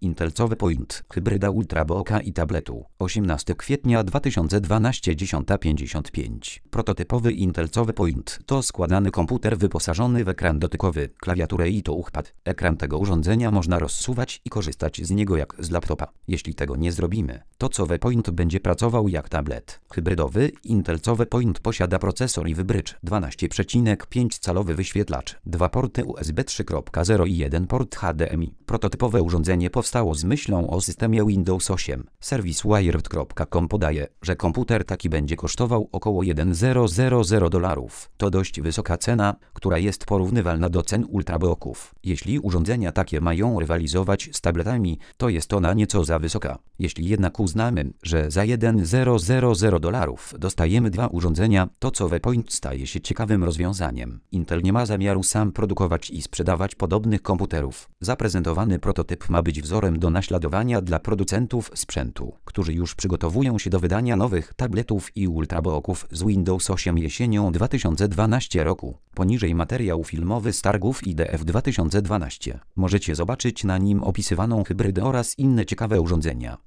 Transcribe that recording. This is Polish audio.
Intel CV Point, hybryda Ultrabooka i tabletu. 18 kwietnia 2012, 10:55. Prototypowy Intel CV Point to składany komputer wyposażony w ekran dotykowy, klawiaturę i touchpad. Ekran tego urządzenia można rozsuwać i korzystać z niego jak z laptopa. Jeśli tego nie zrobimy, to CV Point będzie pracował jak tablet. Hybrydowy Intel CV Point posiada procesor Ivy Bridge, 12,5-calowy wyświetlacz, 2 porty USB 3.0 i 1 port HDMI. Prototypowe urządzenie powstało z myślą o systemie Windows 8. Serwis Wired.com podaje, że komputer taki będzie kosztował około $1,000. To dość wysoka cena, która jest porównywalna do cen ultrabooków. Jeśli urządzenia takie mają rywalizować z tabletami, to jest ona nieco za wysoka. Jeśli jednak uznamy, że za $1,000 dostajemy dwa urządzenia, to CV Point staje się ciekawym rozwiązaniem. Intel nie ma zamiaru sam produkować i sprzedawać podobnych komputerów. Zaprezentowany prototyp ma być wzorem do naśladowania dla producentów sprzętu, którzy już przygotowują się do wydania nowych tabletów i ultrabooków z Windows 8 jesienią 2012 roku. Poniżej materiał filmowy z targów IDF 2012. Możecie zobaczyć na nim opisywaną hybrydę oraz inne ciekawe urządzenia.